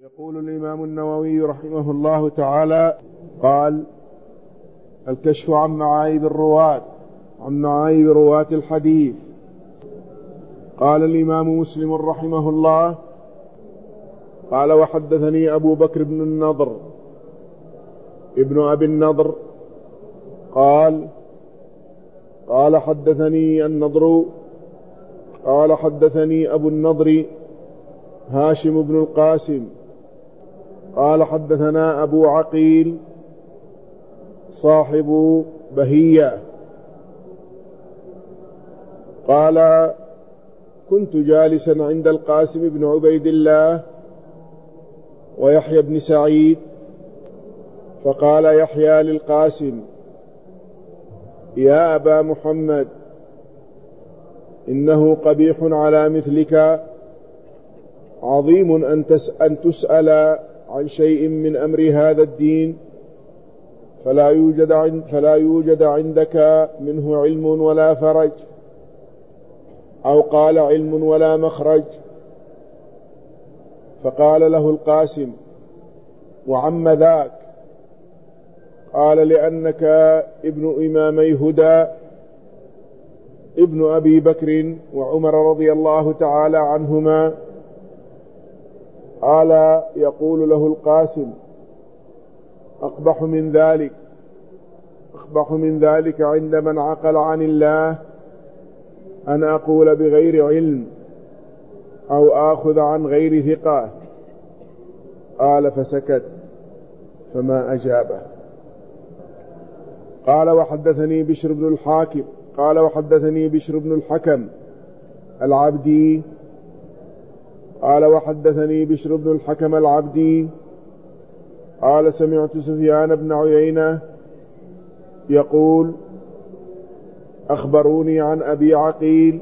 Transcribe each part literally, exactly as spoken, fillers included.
يقول الإمام النووي رحمه الله تعالى: قال: الكشف عن معايب الرواة عن معايب رواة الحديث. قال الإمام مسلم رحمه الله: قال: وحدثني أبو بكر بن النضر ابن أبي النضر قال قال حدثني النضر قال حدثني أبو النضر هاشم بن القاسم قال حدثنا أبو عقيل صاحب بهية قال: كنت جالسا عند القاسم بن عبيد الله ويحيى بن سعيد، فقال يحيى للقاسم: يا أبا محمد، إنه قبيح على مثلك عظيم أن تسأل عن شيء من أمر هذا الدين فلا يوجد, عند فلا يوجد عندك منه علم ولا فرج، أو قال علم ولا مخرج. فقال له القاسم: وعم ذاك؟ قال: لأنك ابن إمامي هدى، ابن أبي بكر وعمر رضي الله تعالى عنهما. قال: يقول له القاسم: أقبح من ذلك أقبح من ذلك عند من عقل عن الله أن أقول بغير علم أو آخذ عن غير ثقة. قال: فسكت فما أجابه. قال: وحدثني بشر بن الحاكم قال وحدثني بشر بن الحكم العبدي قال وحدثني بشر بن الحكم العبدي قال: سمعت سفيان بن عيينة يقول: أخبروني عن أبي عقيل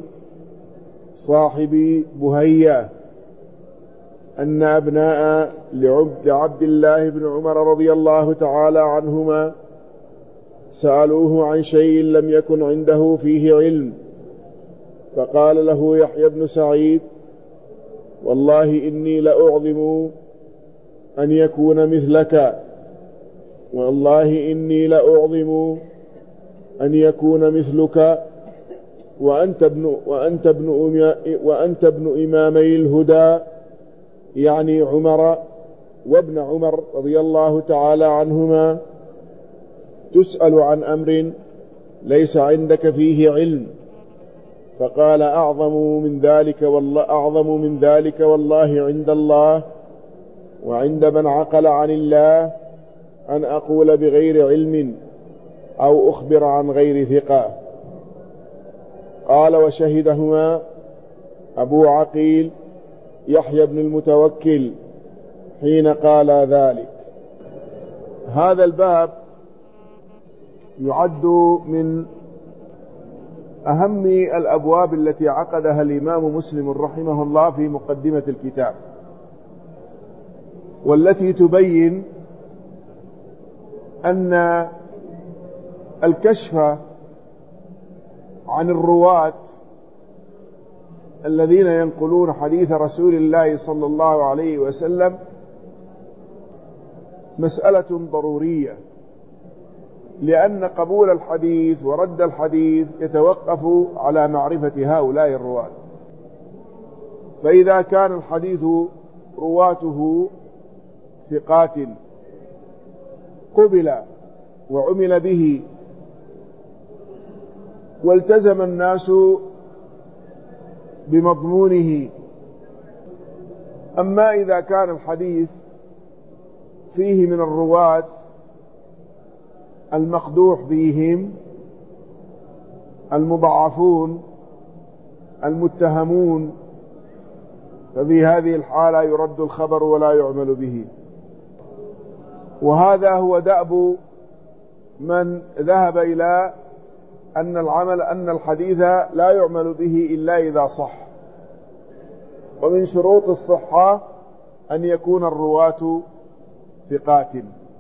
صاحب بهية أن أبناء لعبد الله بن عمر رضي الله تعالى عنهما سألوه عن شيء لم يكن عنده فيه علم، فقال له يحيى بن سعيد: والله إني لأعظم أن يكون مثلك والله إني لأعظم أن يكون مثلك وأنت ابن, وأنت ابن, وأنت ابن إمامي الهدى، يعني عمر وابن عمر رضي الله تعالى عنهما، تسأل عن أمر ليس عندك فيه علم. فقال: أعظم من ذلك والله أعظم من ذلك والله عند الله وعند من عقل عن الله أن أقول بغير علم أو أخبر عن غير ثقة. قال: وشهدهما أبو عقيل يحيى بن المتوكل حين قال ذلك. هذا الباب يعد من أهم الأبواب التي عقدها الإمام مسلم رحمه الله في مقدمة الكتاب، والتي تبين أن الكشف عن الرواة الذين ينقلون حديث رسول الله صلى الله عليه وسلم مسألة ضرورية، لأن قبول الحديث ورد الحديث يتوقف على معرفة هؤلاء الرواة. فإذا كان الحديث رواته ثقات قبل وعمل به والتزم الناس بمضمونه، أما إذا كان الحديث فيه من الرواة المقدوح فيهم المضعفون المتهمون، ففي هذه الحالة يرد الخبر ولا يعمل به. وهذا هو دأب من ذهب إلى أن العمل أن الحديث لا يعمل به إلا إذا صح، ومن شروط الصحة أن يكون الرواة ثقات.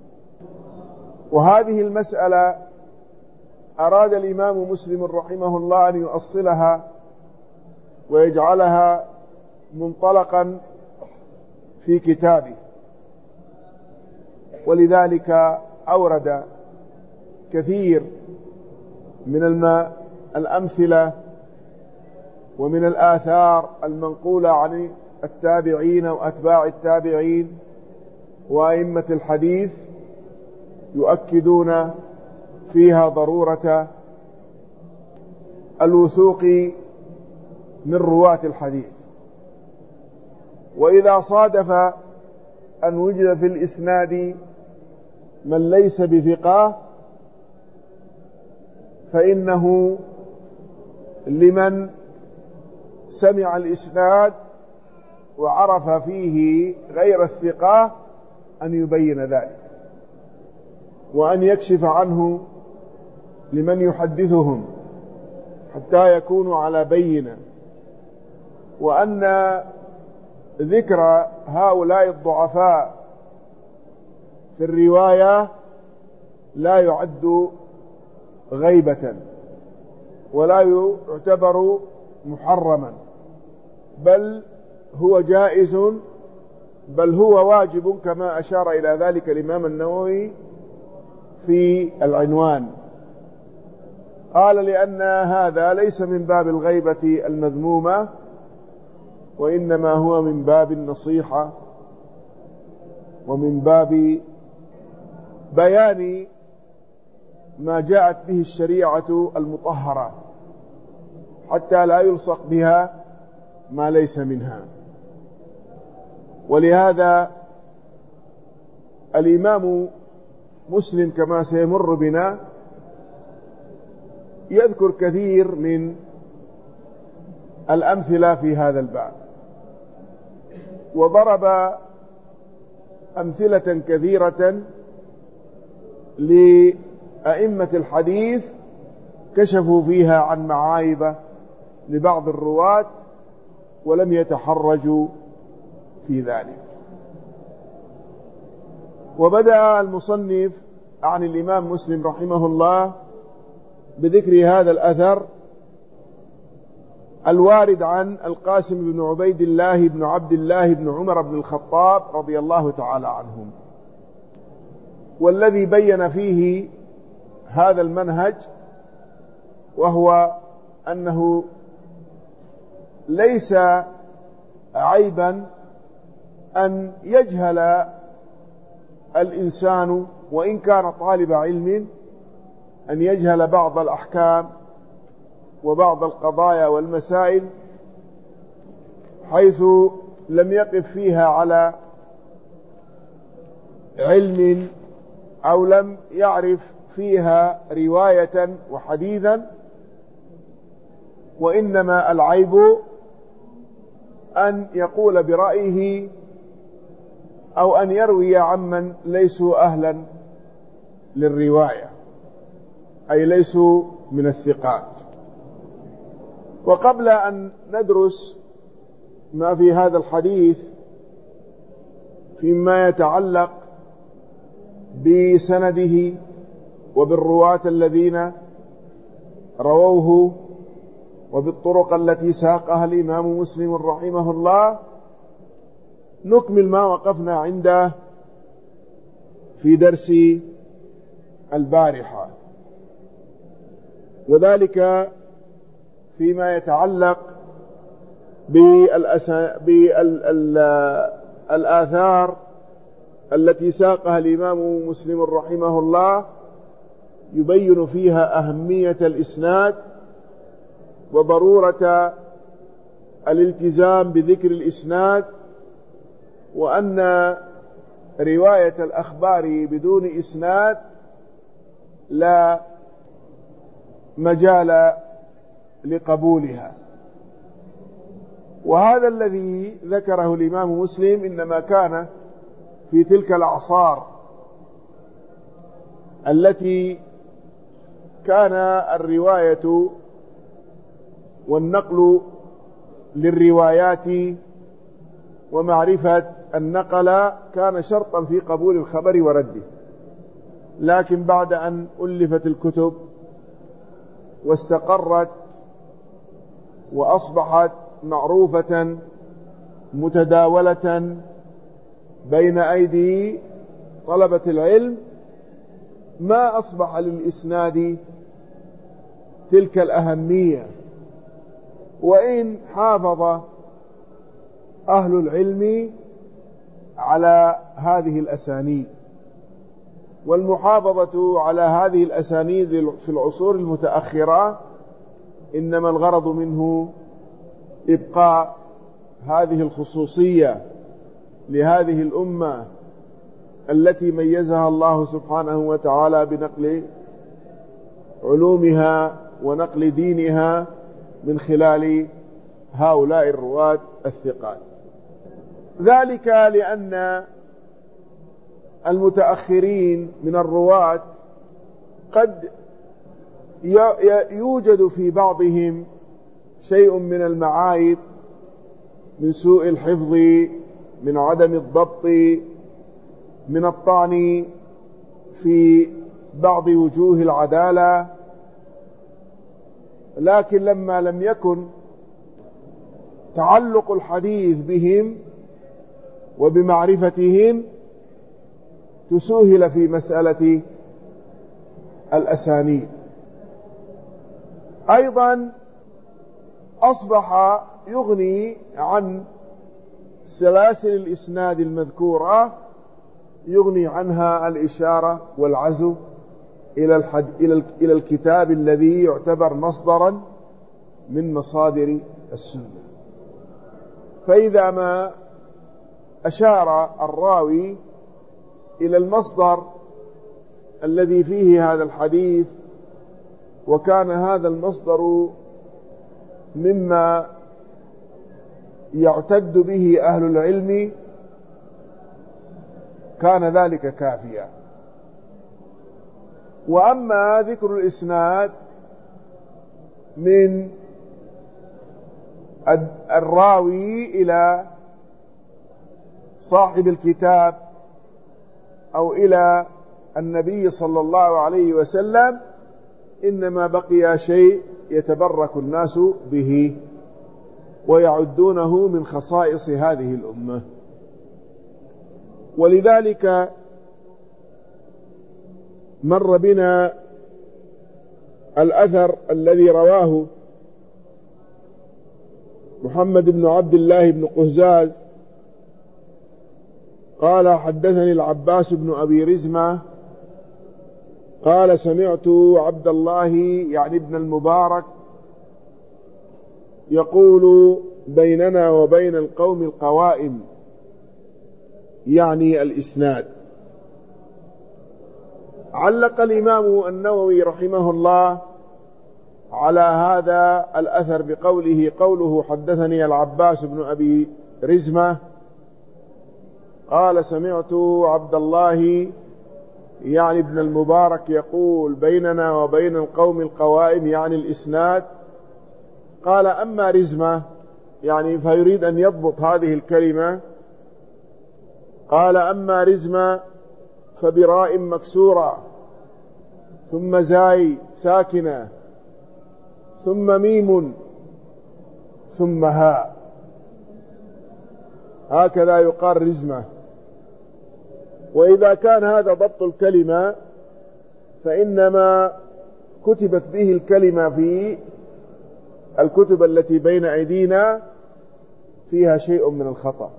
وهذه المسألة أراد الإمام مسلم رحمه الله أن يؤصلها ويجعلها منطلقا في كتابه، ولذلك أورد كثير من الماء الأمثلة ومن الآثار المنقولة عن التابعين وأتباع التابعين وأئمة الحديث يؤكدون فيها ضرورة الوثوق من رواة الحديث. وإذا صادف أن وجد في الإسناد من ليس بثقة فإنه لمن سمع الإسناد وعرف فيه غير الثقة أن يبين ذلك وأن يكشف عنه لمن يحدثهم حتى يكونوا على بينة، وأن ذكر هؤلاء الضعفاء في الرواية لا يعد غيبة ولا يعتبر محرما، بل هو جائز، بل هو واجب كما أشار إلى ذلك الإمام النووي في العنوان. قال لأن هذا ليس من باب الغيبة المذمومة، وإنما هو من باب النصيحة ومن باب بيان ما جاءت به الشريعة المطهرة حتى لا يلصق بها ما ليس منها. ولهذا الإمام مسلم كما سيمر بنا يذكر كثير من الأمثلة في هذا الباب، وضرب أمثلة كثيرة لأئمة الحديث كشفوا فيها عن معايب لبعض الرواة ولم يتحرجوا في ذلك. وبدأ المصنف عن الإمام مسلم رحمه الله بذكر هذا الأثر الوارد عن القاسم بن عبيد الله بن عبد الله بن عمر بن الخطاب رضي الله تعالى عنهم، والذي بين فيه هذا المنهج، وهو أنه ليس عيبا أن يجهل الإنسان وإن كان طالب علم أن يجهل بعض الأحكام وبعض القضايا والمسائل حيث لم يقف فيها على علم أو لم يعرف فيها رواية وحديثا، وإنما العيب أن يقول برأيه أو أن يروي عمن ليسوا أهلا للرواية، أي ليسوا من الثقات. وقبل أن ندرس ما في هذا الحديث فيما يتعلق بسنده وبالرواة الذين رووه وبالطرق التي ساقها الإمام مسلم رحمه الله، نكمل ما وقفنا عنده في درس البارحة، وذلك فيما يتعلق بالآثار التي ساقها الإمام مسلم رحمه الله يبين فيها أهمية الإسناد وضرورة الالتزام بذكر الإسناد، وأن رواية الأخبار بدون إسناد لا مجال لقبولها. وهذا الذي ذكره الإمام مسلم إنما كان في تلك الأعصار التي كان الرواية والنقل للروايات ومعرفة النقل كان شرطا في قبول الخبر ورده، لكن بعد أن ألفت الكتب واستقرت وأصبحت معروفة متداولة بين أيدي طلبة العلم ما أصبح للإسناد تلك الأهمية، وإن حافظ أهل العلم على هذه الأسانيد. والمحافظة على هذه الأسانيد في العصور المتأخرة إنما الغرض منه إبقاء هذه الخصوصية لهذه الأمة التي ميزها الله سبحانه وتعالى بنقل علومها ونقل دينها من خلال هؤلاء الرواة الثقات. ذلك لأن المتأخرين من الرواة قد يوجد في بعضهم شيء من المعايب، من سوء الحفظ، من عدم الضبط، من الطعن في بعض وجوه العدالة، لكن لما لم يكن تعلق الحديث بهم وبمعرفتهم تسهل في مسألة الأسانيد. أيضا أصبح يغني عن سلاسل الإسناد المذكورة، يغني عنها الإشارة والعزو إلى الحد إلى إلى الكتاب الذي يعتبر مصدرا من مصادر السنة. فإذا ما أشار الراوي إلى المصدر الذي فيه هذا الحديث، وكان هذا المصدر مما يعتد به أهل العلم، كان ذلك كافيا. وأما ذكر الإسناد من الراوي إلى صاحب الكتاب أو إلى النبي صلى الله عليه وسلم، إنما بقي شيء يتبرك الناس به ويعدونه من خصائص هذه الأمة. ولذلك مر بنا الأثر الذي رواه محمد بن عبد الله بن قهزاز قال: حدثني العباس بن أبي رزمة قال: سمعت عبد الله يعني ابن المبارك يقول: بيننا وبين القوم القوائم، يعني الإسناد. علق الإمام النووي رحمه الله على هذا الأثر بقوله: قوله حدثني العباس بن أبي رزمة قال: سمعت عبد الله يعني ابن المبارك يقول: بيننا وبين القوم القوائم، يعني الإسناد. قال: أما رزمة، يعني فيريد أن يضبط هذه الكلمة. قال: أما رزمة فبراء مكسورة ثم زاي ساكنة ثم ميم ثم هاء، هكذا يقال رزمة. وإذا كان هذا ضبط الكلمة فإنما كتبت به الكلمة في الكتب التي بين أيدينا فيها شيء من الخطأ،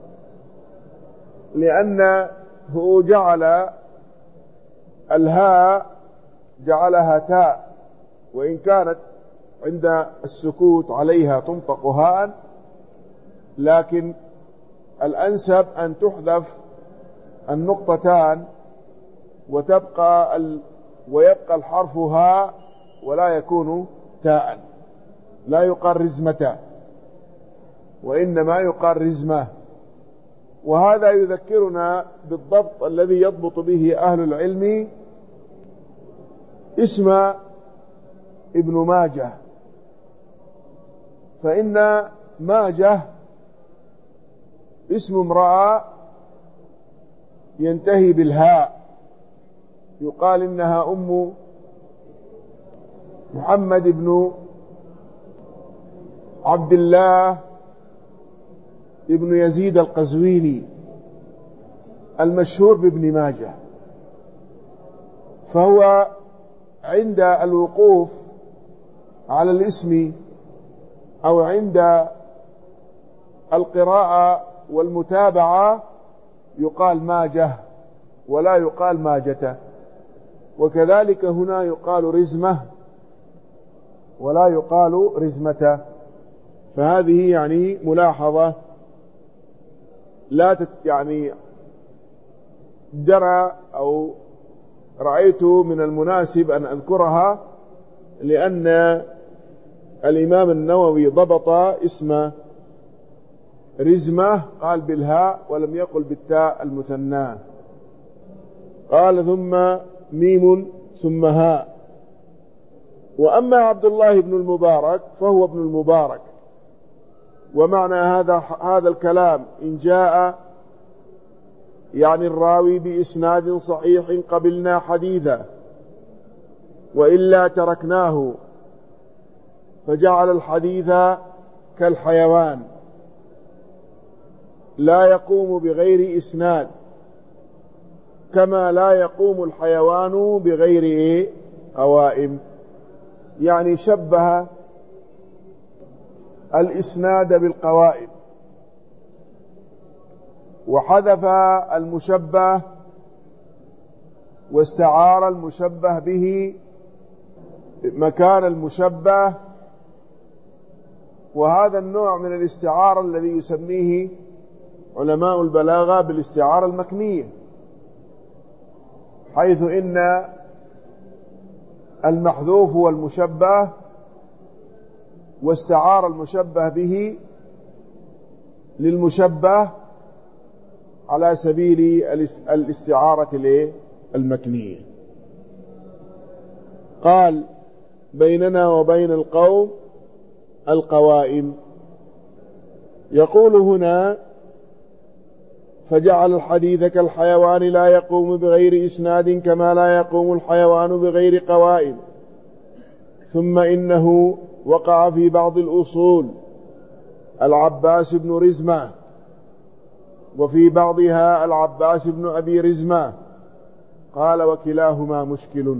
لأنه جعل الهاء جعلها تاء، وإن كانت عند السكوت عليها تنطق هاء، لكن الأنسب أن تحذف النقطتان وتبقى ال... ويبقى الحرف هاء ولا يكون تاء. لا يقال رزمة، وإنما يقال رزمة. وهذا يذكرنا بالضبط الذي يضبط به أهل العلم اسم ابن ماجه، فإن ماجه اسم امرأة ينتهي بالهاء، يقال إنها أم محمد بن عبد الله ابن يزيد القزويني المشهور بابن ماجه. فهو عند الوقوف على الاسم أو عند القراءة والمتابعة يقال ماجه ولا يقال ماجته، وكذلك هنا يقال رزمة ولا يقال رزمته. فهذه يعني ملاحظة لا تت يعني جرى أو رأيت من المناسب أن أذكرها، لأن الإمام النووي ضبط اسم رزمة قال بالهاء ولم يقل بالتاء المثنى، قال ثم ميم ثم هاء. وأما عبد الله بن المبارك فهو ابن المبارك. ومعنى هذا هذا الكلام إن جاء يعني الراوي بإسناد صحيح قبلنا حديثا، وإلا تركناه، فجعل الحديث كالحيوان لا يقوم بغير إسناد، كما لا يقوم الحيوان بغير إيه؟ قوائم. يعني شبه الإسناد بالقوائم وحذف المشبه واستعار المشبه به مكان المشبه. وهذا النوع من الاستعارة الذي يسميه علماء البلاغة بالاستعارة المكنية، حيث إن المحذوف هو المشبه واستعار المشبه به للمشبه على سبيل الاستعارة المكنية. قال بيننا وبين القوم القوائم. يقول هنا فجعل الحديث كالحيوان لا يقوم بغير إسناد كما لا يقوم الحيوان بغير قوائم. ثم إنه وقع في بعض الأصول العباس بن رزمة، وفي بعضها العباس بن أبي رزمة. قال وكلاهما مشكل.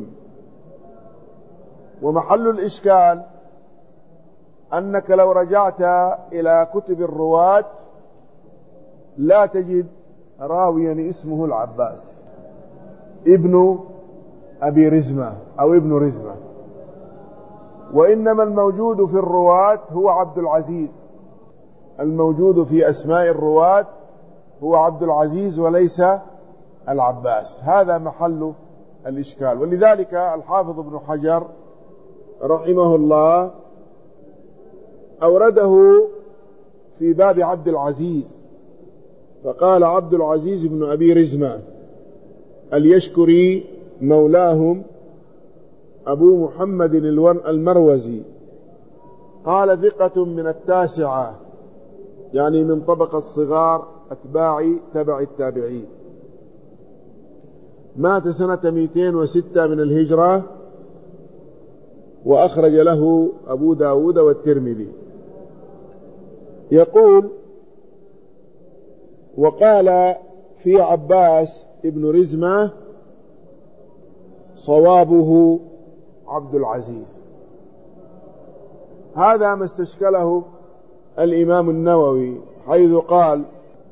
ومحل الإشكال أنك لو رجعت إلى كتب الرواة لا تجد راويا اسمه العباس ابن أبي رزمة أو ابن رزمة، وإنما الموجود في الرواة هو عبد العزيز. الموجود في أسماء الرواة هو عبد العزيز وليس العباس. هذا محل الإشكال. ولذلك الحافظ ابن حجر رحمه الله أورده في باب عبد العزيز، فقال عبد العزيز بن أبي رزمة اليشكري مولاهم أبو محمد المروزي، قال ثقة من التاسعة، يعني من طبقة صغار أتباع تبع التابعين. مات سنة مئتين وستة من الهجرة، وأخرج له أبو داود والترمذي. يقول وقال في عباس ابن رزمة صوابه عبد العزيز. هذا ما استشكله الإمام النووي، حيث قال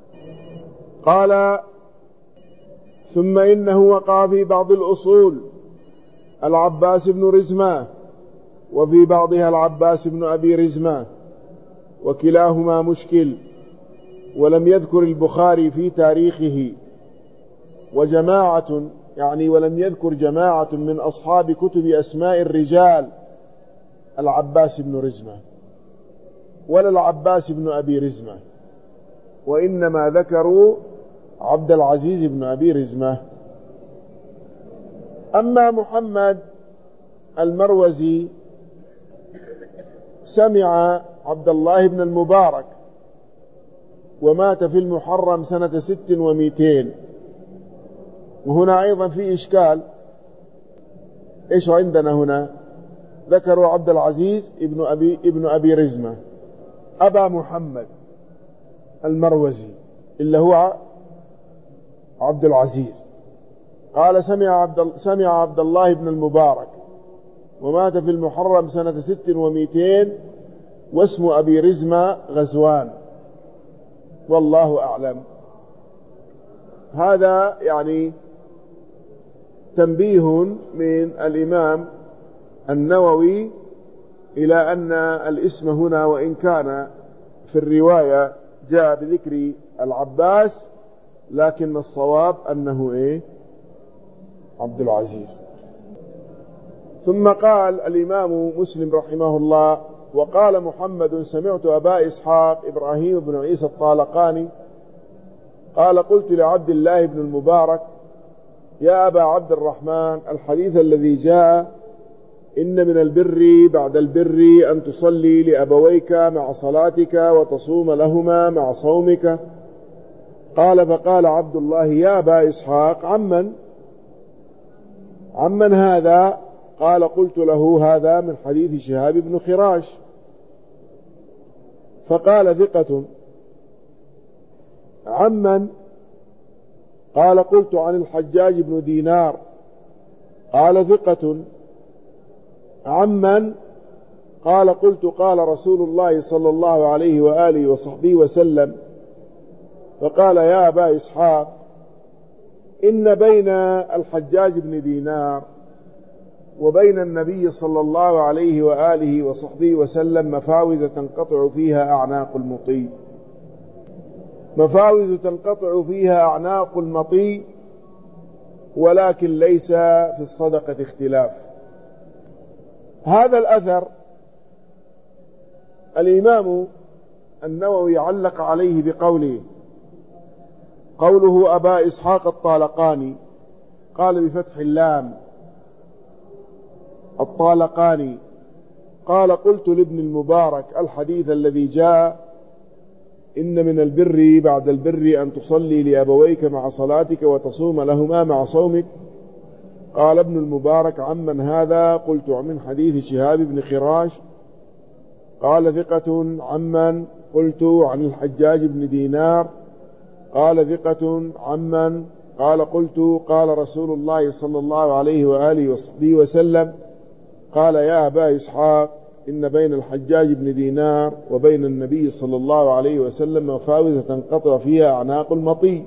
قال ثم إنه وقع في بعض الأصول العباس بن رزمة، وفي بعضها العباس بن أبي رزمة، وكلاهما مشكل. ولم يذكر البخاري في تاريخه وجماعة يعني ولم يذكر جماعة من أصحاب كتب أسماء الرجال العباس بن رزمة ولا العباس بن أبي رزمة، وإنما ذكروا عبد العزيز بن أبي رزمة. أما محمد المروزي سمع عبد الله بن المبارك، ومات في المحرم سنة ست ومئتين. وهنا أيضا في إشكال. إيش عندنا هنا؟ ذكروا عبد العزيز ابن أبي, ابن أبي رزمة أبا محمد المروزي اللي هو عبد العزيز. قال سمع عبد, سمع عبد الله بن المبارك ومات في المحرم سنة ست ومئتين واسم أبي رزمة غزوان والله أعلم. هذا يعني تنبيه من الإمام النووي إلى أن الاسم هنا وإن كان في الرواية جاء بذكر العباس لكن الصواب أنه إيه عبد العزيز. ثم قال الإمام مسلم رحمه الله وقال محمد سمعت أبا إسحاق إبراهيم بن عيسى الطالقاني قال قلت لعبد الله بن المبارك يا أبا عبد الرحمن الحديث الذي جاء إن من البر بعد البر أن تصلي لأبويك مع صلاتك وتصوم لهما مع صومك. قال فقال عبد الله يا أبا إسحاق عمن عمن هذا؟ قال قلت له هذا من حديث شهاب بن خراش. فقال ثقة. عمن؟ قال قلت عن الحجاج بن دينار. قال ثقة. عمن؟ قال قلت قال رسول الله صلى الله عليه وآله وصحبه وسلم. فقال يا أبا إسحاق إن بين الحجاج بن دينار وبين النبي صلى الله عليه وآله وصحبه وسلم مفاوز تنقطع فيها أعناق المطي مفاوز تنقطع فيها أعناق المطي ولكن ليس في الصدقة اختلاف. هذا الأثر الإمام النووي علق عليه بقوله قوله أبا إسحاق الطالقاني قال بفتح اللام الطالقاني قال قلت لابن المبارك الحديث الذي جاء إن من البر بعد البر أن تصلي لأبويك مع صلاتك وتصوم لهما مع صومك. قال ابن المبارك عمن هذا؟ قلت من حديث شهاب بن خراش. قال ثقة. عمن؟ قلت عن الحجاج بن دينار. قال ثقة. عمن؟ قال قلت قال رسول الله صلى الله عليه وآله وصحبه وسلم. قال يا أبا إسحاق إن بين الحجاج بن دينار وبين النبي صلى الله عليه وسلم مفاوز تنقطع فيها أعناق المطي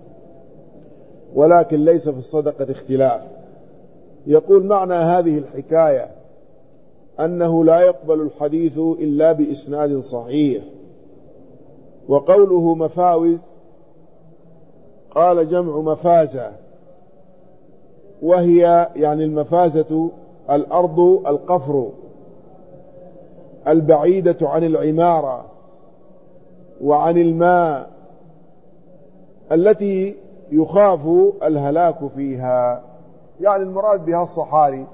ولكن ليس في الصدقة اختلاف. يقول معنى هذه الحكاية أنه لا يقبل الحديث إلا بإسناد صحيح. وقوله مفاوز قال جمع مفازة وهي يعني المفازة الأرض القفر البعيدة عن العمارة وعن الماء التي يخاف الهلاك فيها، يعني المراد بها الصحاري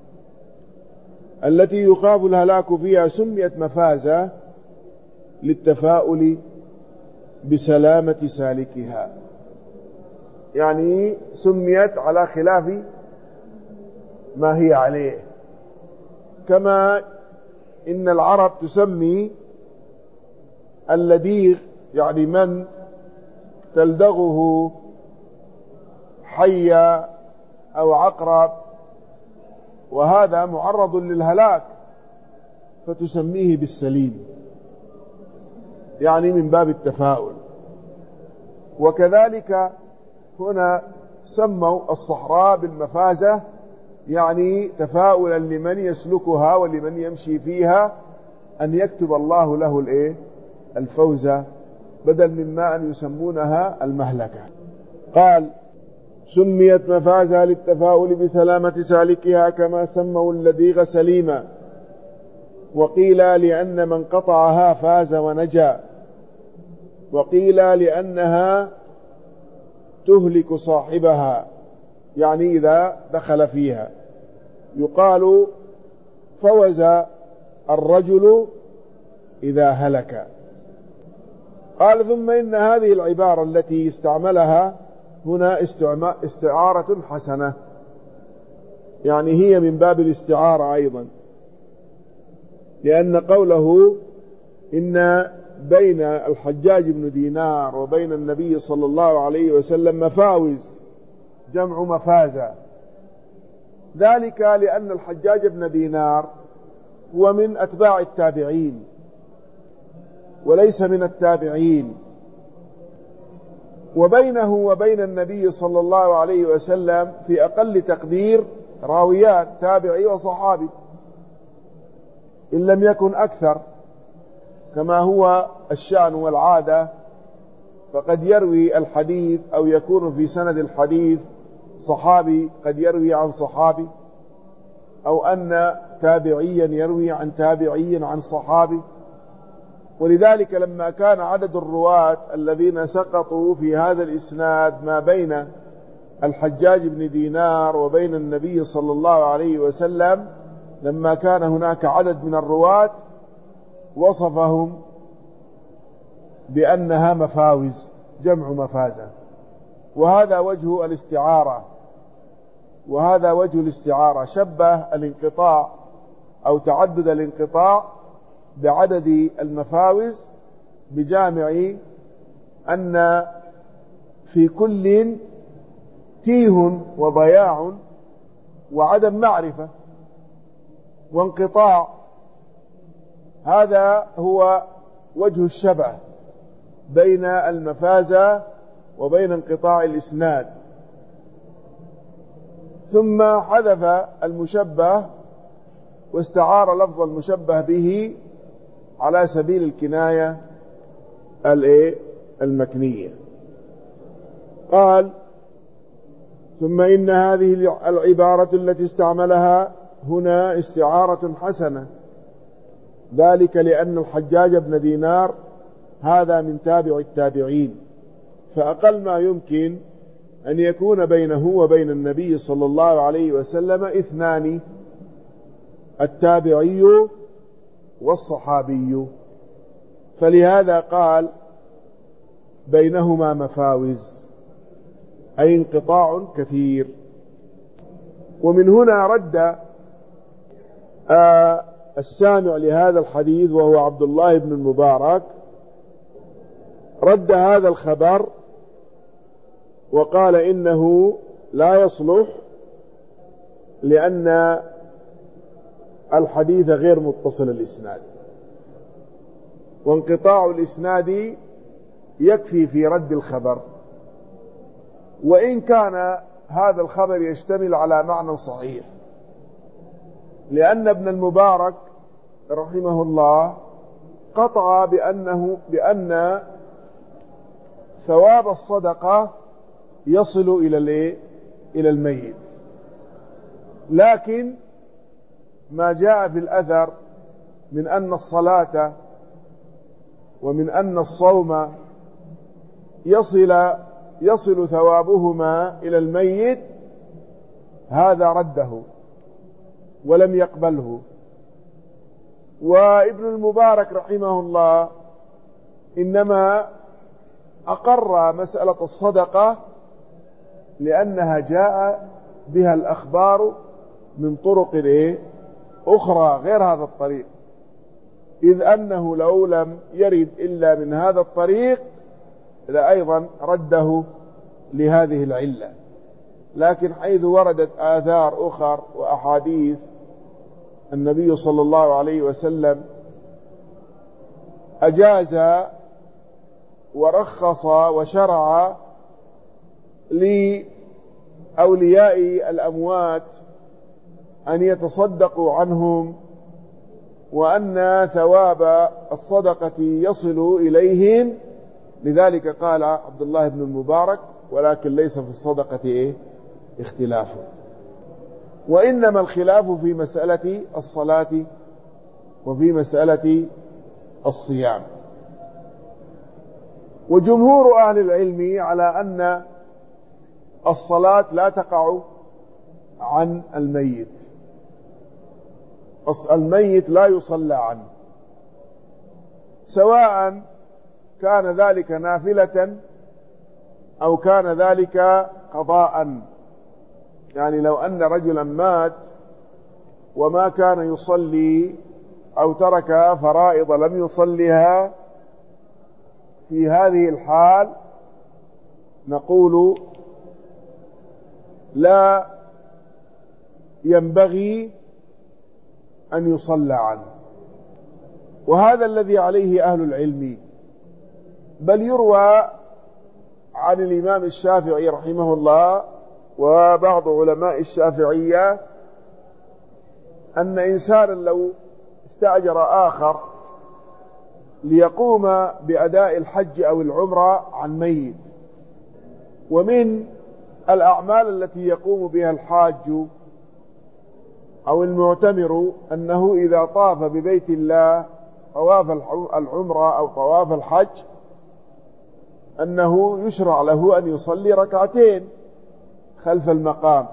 التي يخاف الهلاك فيها. سميت مفازة للتفاؤل بسلامة سالكها، يعني سميت على خلاف ما هي عليه. كما إن العرب تسمي اللديغ يعني من تلدغه حية أو عقرب وهذا معرض للهلاك فتسميه بالسليم، يعني من باب التفاؤل. وكذلك هنا سموا الصحراء بالمفازة، يعني تفاؤلا لمن يسلكها ولمن يمشي فيها أن يكتب الله له الإيه؟ الفوز، بدل مما أن يسمونها المهلكة. قال سميت مفازة للتفاؤل بسلامة سالكها كما سموا اللديغ سليما. وقيل لأن من قطعها فاز ونجا، وقيل لأنها تهلك صاحبها، يعني إذا دخل فيها. يقال فوز الرجل إذا هلك. قال ثم إن هذه العبارة التي استعملها هنا استعارة حسنة، يعني هي من باب الاستعارة أيضا، لأن قوله إن بين الحجاج بن دينار وبين النبي صلى الله عليه وسلم مفاوز جمع مفازة، ذلك لأن الحجاج بن دينار هو من أتباع التابعين وليس من التابعين، وبينه وبين النبي صلى الله عليه وسلم في أقل تقدير راويان، تابعي وصحابي، إن لم يكن أكثر، كما هو الشأن والعادة، فقد يروي الحديث أو يكون في سند الحديث صحابي قد يروي عن صحابي، أو أن تابعيا يروي عن تابعي عن صحابي. ولذلك لما كان عدد الرواة الذين سقطوا في هذا الإسناد ما بين الحجاج بن دينار وبين النبي صلى الله عليه وسلم، لما كان هناك عدد من الرواة وصفهم بأنها مفاوز، جمع مفازة، وهذا وجه الاستعارة وهذا وجه الاستعارة شبه الانقطاع أو تعدد الانقطاع بعدد المفاوز بجامع أن في كل تيه وضياع وعدم معرفة وانقطاع. هذا هو وجه الشبه بين المفازة وبين انقطاع الإسناد. ثم حذف المشبه واستعار لفظ المشبه به على سبيل الكناية المكنية. قال: ثم إن هذه العبارة التي استعملها هنا استعارة حسنة، ذلك لأن الحجاج بن دينار هذا من تابع التابعين، فأقل ما يمكن أن يكون بينه وبين النبي صلى الله عليه وسلم اثنان، التابعي والصحابي، فلهذا قال بينهما مفاوز، أي انقطاع كثير. ومن هنا رد آه السامع لهذا الحديث وهو عبد الله بن المبارك، رد هذا الخبر وقال إنه لا يصلح لأن الحديث غير متصل الإسناد، وانقطاع الإسناد يكفي في رد الخبر، وإن كان هذا الخبر يشتمل على معنى صحيح، لأن ابن المبارك رحمه الله قطع بأنه بأن ثواب الصدقة يصل إلى الايه إلى الميت، لكن ما جاء في الأثر من أن الصلاة ومن أن الصوم يصل يصل ثوابهما إلى الميت، هذا رده ولم يقبله. وابن المبارك رحمه الله إنما أقر مسألة الصدقة لأنها جاء بها الأخبار من طرق أخرى غير هذا الطريق، إذ أنه لو لم يرد إلا من هذا الطريق لأيضا رده لهذه العلة. لكن حيث وردت آثار أخر وأحاديث النبي صلى الله عليه وسلم أجاز ورخص وشرع لأولياء الأموات أن يتصدقوا عنهم، وأن ثواب الصدقة يصل إليهم، لذلك قال عبد الله بن المبارك: ولكن ليس في الصدقة إيه؟ اختلاف، وإنما الخلاف في مسألة الصلاة وفي مسألة الصيام. وجمهور أهل العلم على أن الصلاة لا تقع عن الميت، الميت لا يصلى عنه، سواء كان ذلك نافلة أو كان ذلك قضاء. يعني لو أن رجلا مات وما كان يصلي أو ترك فرائض لم يصليها، في هذه الحال نقول لا ينبغي أن يصلى عنه. وهذا الذي عليه أهل العلم، بل يروى عن الإمام الشافعي رحمه الله وبعض علماء الشافعية أن إنسانا لو استأجر آخر ليقوم بأداء الحج أو العمرة عن ميت، ومن الأعمال التي يقوم بها الحاج أو المعتمر أنه إذا طاف ببيت الله طواف العمرة أو طواف الحج أنه يشرع له أن يصلي ركعتين خلف المقام.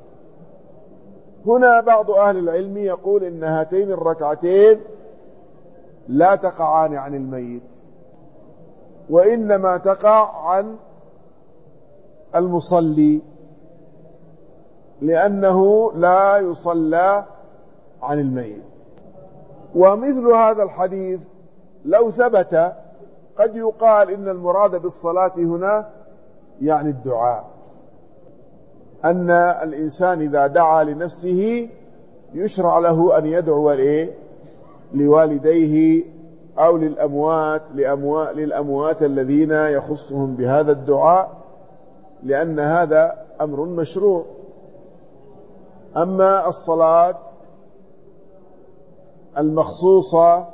هنا بعض أهل العلم يقول إن هاتين الركعتين لا تقعان عن الميت، وإنما تقع عن المصلي، لأنه لا يصلى عن الميت. ومثل هذا الحديث لو ثبت قد يقال إن المراد بالصلاة هنا يعني الدعاء، أن الإنسان إذا دعا لنفسه يشرع له أن يدعو لوالديه أو للأموات للأموات الذين يخصهم بهذا الدعاء، لأن هذا أمر مشروع. أما الصلاة المخصوصة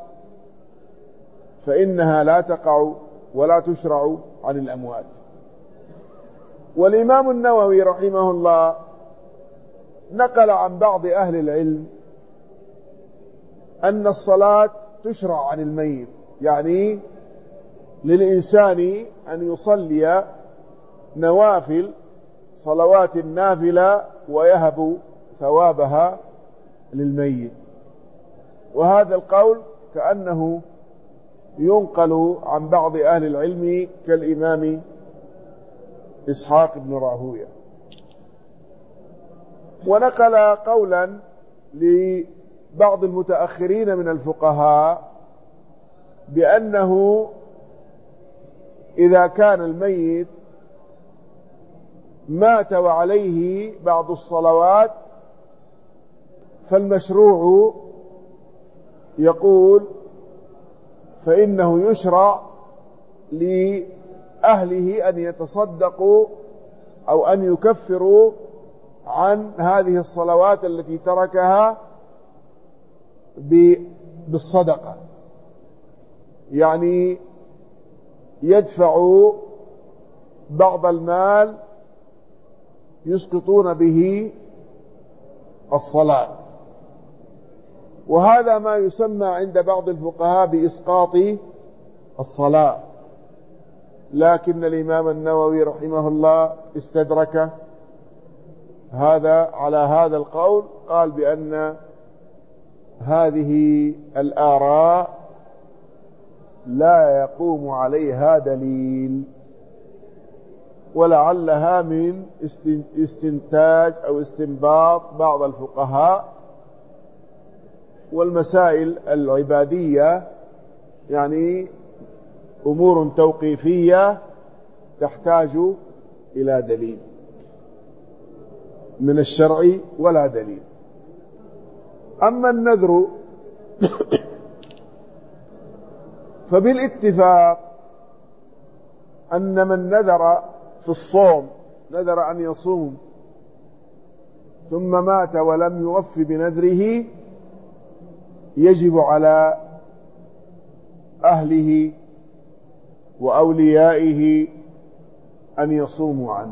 فإنها لا تقع ولا تشرع عن الأموات. والإمام النووي رحمه الله نقل عن بعض أهل العلم أن الصلاة تشرع عن الميت، يعني للإنسان أن يصلي نوافل صلوات النافلة ويهب ثوابها للميت. وهذا القول كأنه ينقل عن بعض أهل العلم كالإمام إسحاق بن راهويه. ونقل قولا لبعض المتأخرين من الفقهاء بأنه إذا كان الميت مات وعليه بعض الصلوات فالمشروع يقول فإنه يشرع لأهله أن يتصدقوا أو أن يكفروا عن هذه الصلوات التي تركها بالصدقة، يعني يدفعوا بعض المال يسقطون به الصلاة. وهذا ما يسمى عند بعض الفقهاء بإسقاط الصلاة، لكن الإمام النووي رحمه الله استدرك هذا على هذا القول، قال بأن هذه الآراء لا يقوم عليها دليل، ولعلها من استنتاج أو استنباط بعض الفقهاء. والمسائل العبادية يعني أمور توقيفية تحتاج إلى دليل من الشرع ولا دليل. أما النذر فبالاتفاق أن من نذر في الصوم، نذر أن يصوم ثم مات ولم يوف بنذره، يجب على أهله وأوليائه أن يصوموا عنه،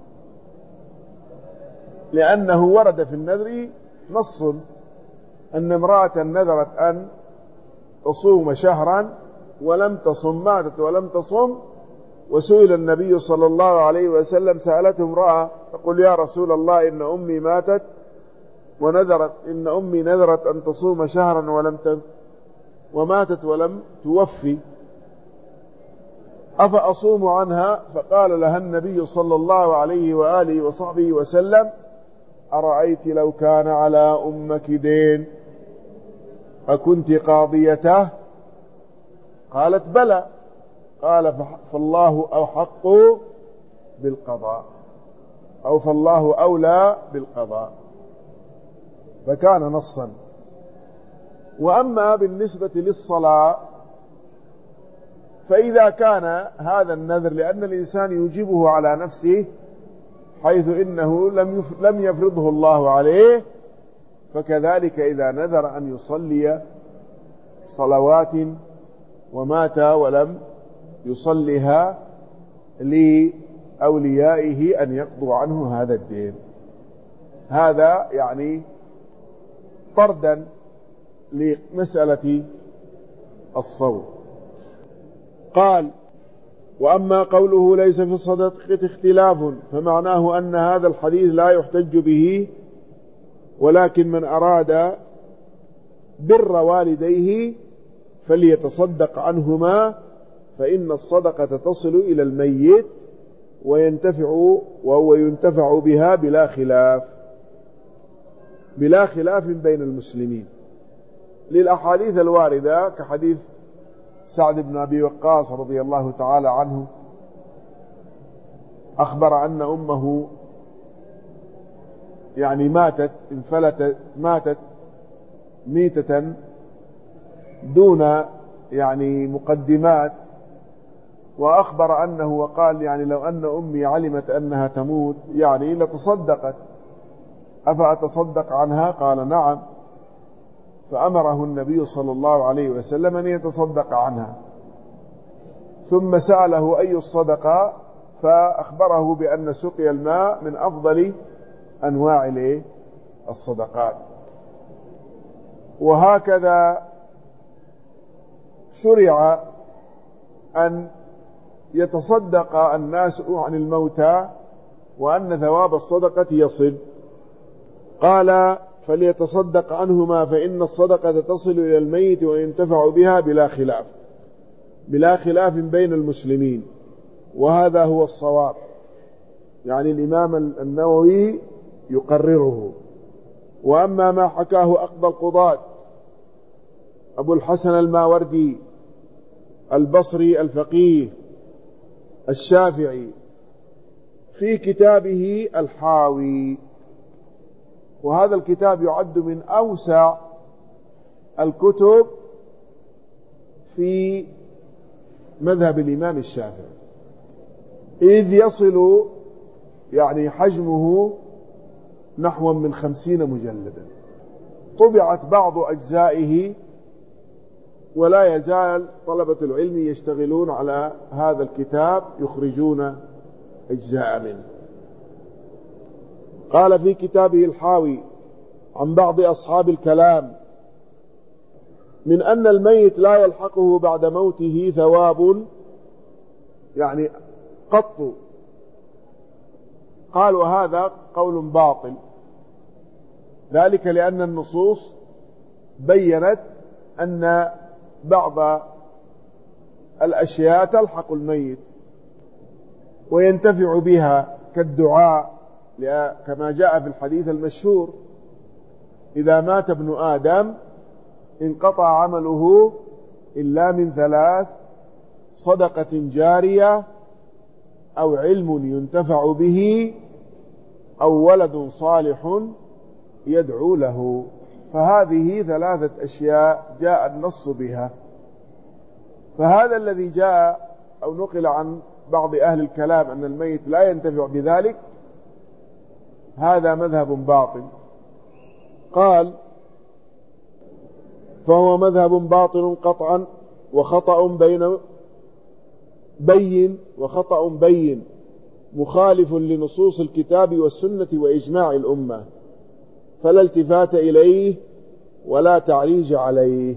لأنه ورد في النذر نص أن امرأة نذرت أن تصوم شهرا ولم تصم، ماتت ولم تصم، وسئل النبي صلى الله عليه وسلم، سألته امرأة تقول يا رسول الله إن أمي ماتت ونذرت إن أمي نذرت أن تصوم شهرا ولم ت... وماتت ولم توفي، أفأصوم عنها؟ فقال لها النبي صلى الله عليه وآله وصحبه وسلم أرأيت لو كان على أمك دين أكنت قاضيته؟ قالت بلى. قال فالله أحق بالقضاء. أو فالله أولى بالقضاء، فكان نصا. وأما بالنسبة للصلاة فإذا كان هذا النذر لأن الإنسان يوجبه على نفسه حيث إنه لم يفرضه الله عليه، فكذلك إذا نذر أن يصلي صلوات ومات ولم يصلها لأوليائه أن يقضوا عنه هذا الدين. هذا يعني طردا لمسألة الصوم. قال: وأما قوله ليس في الصدقة اختلاف فمعناه أن هذا الحديث لا يحتج به، ولكن من أراد بر والديه فليتصدق عنهما، فإن الصدقة تصل إلى الميت وينتفع وهو ينتفع بها بلا خلاف بلا خلاف بين المسلمين، للأحاديث الواردة كحديث سعد بن أبي وقاص رضي الله تعالى عنه أخبر أن أمه يعني ماتت انفلتت ماتت ميتة دون يعني مقدمات، وأخبر أنه وقال يعني لو أن أمي علمت أنها تموت يعني لتصدقت، أفأتصدق عنها؟ قال: نعم. فأمره النبي صلى الله عليه وسلم أن يتصدق عنها، ثم سأله أي الصدقة، فأخبره بأن سقي الماء من أفضل أنواع الصدقات. وهكذا شرع أن يتصدق الناس عن الموتى وأن ثواب الصدقة يصل. قال: فليتصدق عنهما فإن الصدقة تصل إلى الميت وينتفع بها بلا خلاف بلا خلاف بين المسلمين، وهذا هو الصواب، يعني الإمام النووي يقرره. وأما ما حكاه أقضى القضاة أبو الحسن الماوردي البصري الفقيه الشافعي في كتابه الحاوي، وهذا الكتاب يعد من أوسع الكتب في مذهب الإمام الشافعي، إذ يصل يعني حجمه نحو من خمسين مجلدا. طبعت بعض أجزائه، ولا يزال طلبة العلم يشتغلون على هذا الكتاب يخرجون أجزاء منه. قال في كتابه الحاوي عن بعض أصحاب الكلام من أن الميت لا يلحقه بعد موته ثواب يعني قط. قالوا هذا قول باطل، ذلك لأن النصوص بيّنت أن بعض الأشياء تلحق الميت وينتفع بها كالدعاء، كما جاء في الحديث المشهور: إذا مات ابن آدم انقطع عمله إلا من ثلاث: صدقة جارية، أو علم ينتفع به، أو ولد صالح يدعو له. فهذه ثلاثة أشياء جاء النص بها. فهذا الذي جاء أو نقل عن بعض أهل الكلام أن الميت لا ينتفع بذلك، هذا مذهب باطل. قال: فهو مذهب باطل قطعا، وخطأ بين بين وخطأ بين مخالف لنصوص الكتاب والسنة وإجماع الأمة، فلا التفات إليه ولا تعريج عليه.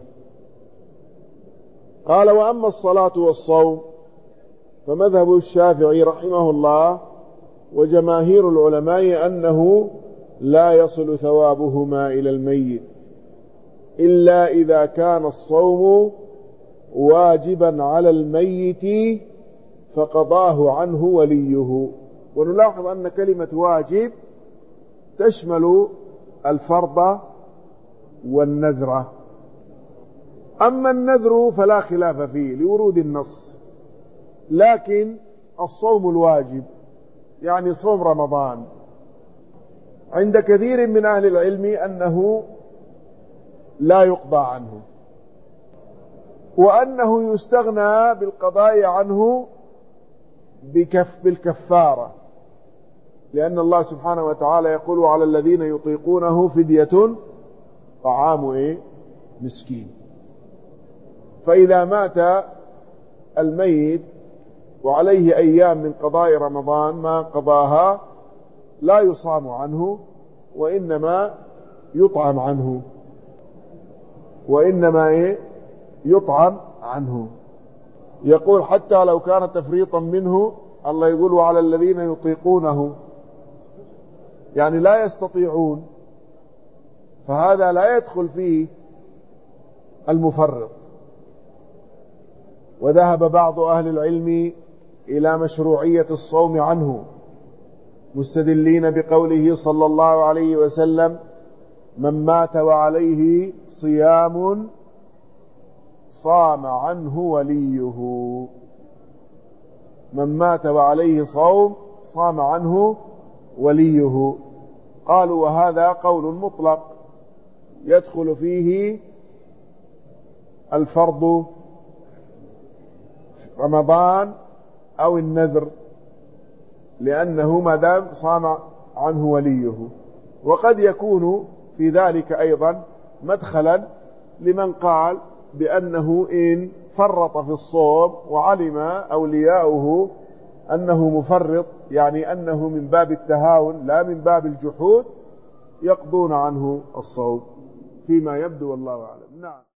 قال: وأما الصلاة والصوم فمذهب الشافعي رحمه الله وجماهير العلماء أنه لا يصل ثوابهما إلى الميت إلا إذا كان الصوم واجبا على الميت فقضاه عنه وليه. ونلاحظ أن كلمة واجب تشمل الفرض والنذر. أما النذر فلا خلاف فيه لورود النص، لكن الصوم الواجب يعني صوم رمضان. عند كثير من أهل العلم أنه لا يقضى عنه، وأنه يستغنى بالقضاء عنه بكف بالكفارة، لأن الله سبحانه وتعالى يقول على الذين يطيقونه فدية طعام إيه؟ مسكين. فإذا مات الميت وعليه أيام من قضاء رمضان ما قضاها لا يصام عنه، وإنما يطعم عنه، وإنما إيه؟ يطعم عنه. يقول حتى لو كان تفريطا منه، الله يقول وعلى الذين يطيقونه، يعني لا يستطيعون، فهذا لا يدخل فيه المفرط. وذهب بعض أهل العلم إلى مشروعية الصوم عنه، مستدلين بقوله صلى الله عليه وسلم من مات وعليه صيام صام عنه وليه. من مات وعليه صوم صام عنه وليه. قالوا وهذا قول مطلق يدخل فيه الفرض رمضان أو النذر، لأنه ما دام صام عنه وليه. وقد يكون في ذلك أيضا مدخلا لمن قال بأنه إن فرط في الصوم وعلم أولياؤه أنه مفرط، يعني أنه من باب التهاون لا من باب الجحود، يقضون عنه الصوم فيما يبدو والله أعلم. نعم.